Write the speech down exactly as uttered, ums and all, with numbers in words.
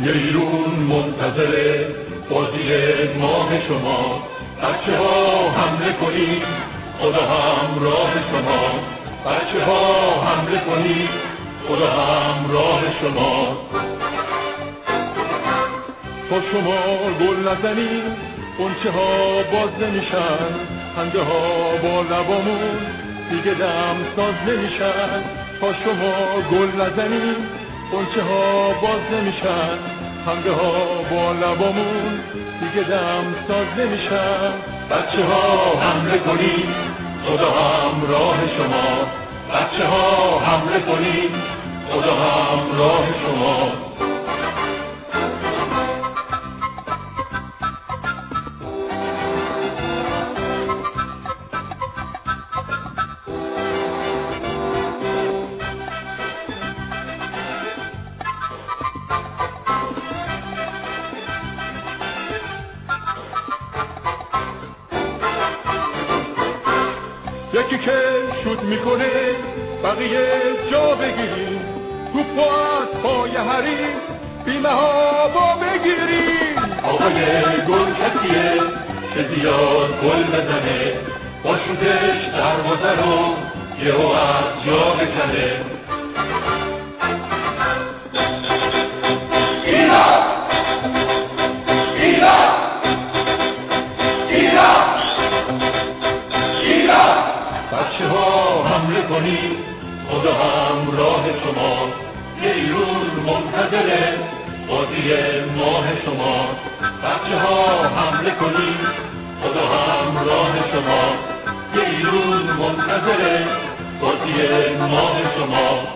یه ایرون منتظر بازی ماه شما. بچه ها حمله کنید، خدا همراه شما. بچه ها حمله کنید، خدا همراه شما. تا شما گل نزنید غنچه ها باز نمیشن، خنده ها با لبامون دیگه دم ساز نمیشن. تا شما گل نزنید غنچه ها باز نمیشن، خنده ها با لبامون دیگه دم ساز نمیشن. بچه ها حمله کنید، خدا همراه شما. بچه ها حمله کنید، خدا همراه شما. یکی که شوت میکنه بقیه جا بگیریم، توپ از پای حریف بیمه ها با بگیریم. آقای گل کسیه که زیاد گل بزنه، با شوتش دروازه رو یهو از جا بکنه. ایران ایران ایران ایران. بچه ها حمله کنید، خدا همراه شما. یه ایرون منتظره بازی ماه شما. بچه ها حمله کنید، خدا همراه شما. یه ایرون منتظره بازی ماه شما.